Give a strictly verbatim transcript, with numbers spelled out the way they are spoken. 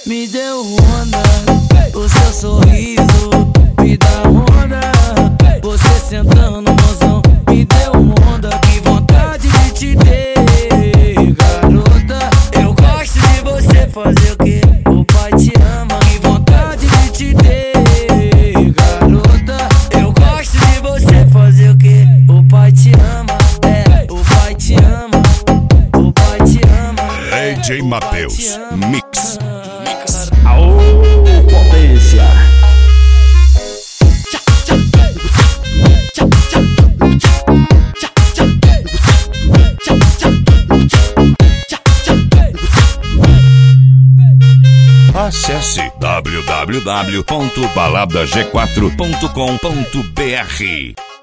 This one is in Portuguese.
Me deu onda, o seu sorriso me dá onda. Você sentando, mozão, me deu onda. Que vontade de te ter, garota. Eu gosto de você, fazer o que? O pai te ama. Que vontade de te ter, garota. Eu gosto de você, fazer o que? O pai te ama, é, o pai te ama. O pai te ama, D J Matheus Mix. Aô, potência! Acesse w w w ponto balada g quatro ponto com ponto b r.